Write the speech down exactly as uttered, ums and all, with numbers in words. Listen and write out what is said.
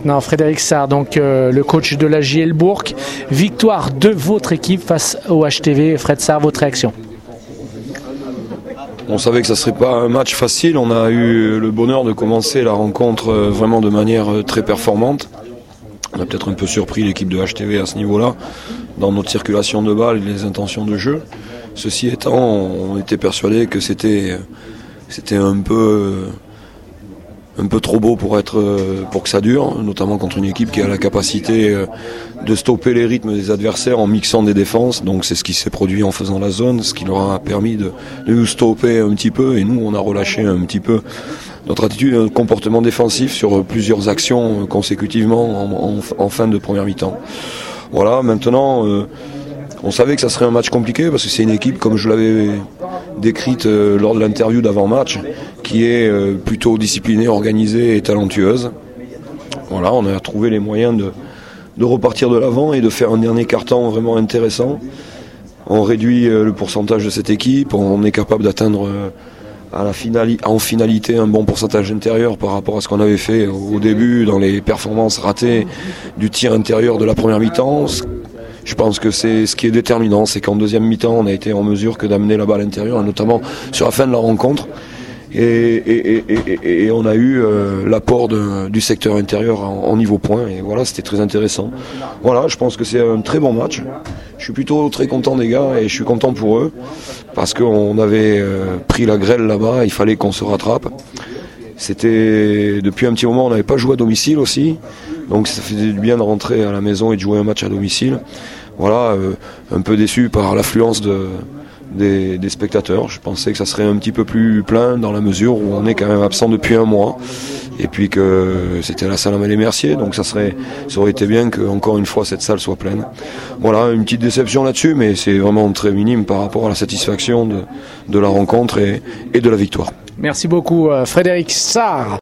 maintenant. Frédéric Sarr, donc euh, le coach de la J L Bourg. Victoire de votre équipe face au H T V. Fred Sarr, votre réaction? On savait que ça ne serait pas un match facile. On a eu le bonheur de commencer la rencontre vraiment de manière très performante. On a peut-être un peu surpris l'équipe de H T V à ce niveau-là, dans notre circulation de balles et les intentions de jeu. Ceci étant, on était persuadé que c'était, c'était un peu, un peu trop beau pour être, pour que ça dure, notamment contre une équipe qui a la capacité de stopper les rythmes des adversaires en mixant des défenses. Donc c'est ce qui s'est produit en faisant la zone, ce qui leur a permis de, de nous stopper un petit peu, et nous on a relâché un petit peu notre attitude, notre comportement défensif sur plusieurs actions consécutivement en, en, en fin de première mi-temps. Voilà, maintenant euh, on savait que ça serait un match compliqué parce que c'est une équipe, comme je l'avais décrite euh, lors de l'interview d'avant-match, qui est euh, plutôt disciplinée, organisée et talentueuse. Voilà, on a trouvé les moyens de, de repartir de l'avant et de faire un dernier quart-temps vraiment intéressant. On réduit euh, le pourcentage de cette équipe, on est capable d'atteindre euh, à la finali- en finalité un bon pourcentage intérieur par rapport à ce qu'on avait fait au début dans les performances ratées du tir intérieur de la première mi-temps. Je pense que c'est ce qui est déterminant, c'est qu'en deuxième mi-temps on a été en mesure que d'amener la balle intérieure, notamment sur la fin de la rencontre, et, et, et, et, et on a eu euh, l'apport de, du secteur intérieur en, en niveau point, et voilà, c'était très intéressant. Voilà, je pense que c'est un très bon match. Je suis plutôt très content des gars et je suis content pour eux parce qu'on avait euh, pris la grêle là-bas, il fallait qu'on se rattrape. C'était depuis un petit moment, on n'avait pas joué à domicile aussi, donc ça faisait du bien de rentrer à la maison et de jouer un match à domicile. Voilà, euh, un peu déçu par l'affluence de, des, des spectateurs. Je pensais que ça serait un petit peu plus plein dans la mesure où on est quand même absent depuis un mois. Et puis que c'était la salle Amélie-Mercier, donc ça serait, ça aurait été bien que encore une fois cette salle soit pleine. Voilà, une petite déception là-dessus, mais c'est vraiment très minime par rapport à la satisfaction de, de la rencontre et, et de la victoire. Merci beaucoup Frédéric Sarr.